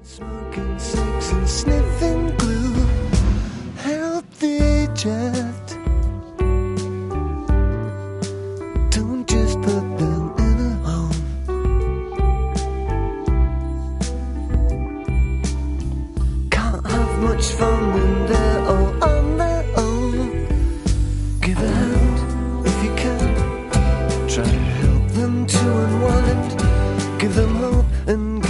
Smoking cigs and sniffing glue, healthy jet. Don't just put them in a home. Can't have much fun when they're all on their own. Give a hand if you can. Try to help them to unwind. Give them hope and